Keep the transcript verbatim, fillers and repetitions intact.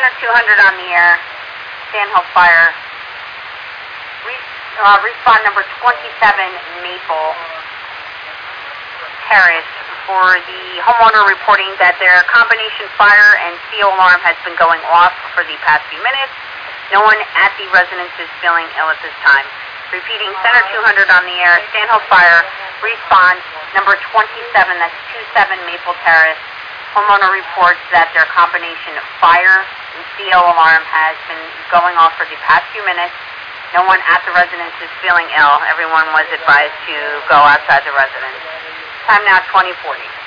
Center two hundred on the air, Sandhill Fire. Re uh, respond number twenty-seven Maple Terrace for the homeowner reporting that their combination fire and C O alarm has been going off for the past few minutes. No one at the residence is feeling ill at this time. Repeating, Center two hundred on the air, Sandhill Fire, respond number twenty-seven, that's twenty-seven Maple Terrace. Homeowner reports that their combination of fire and C O alarm has been going off for the past few minutes. No one at the residence is feeling ill. Everyone was advised to go outside the residence. Time now twenty forty.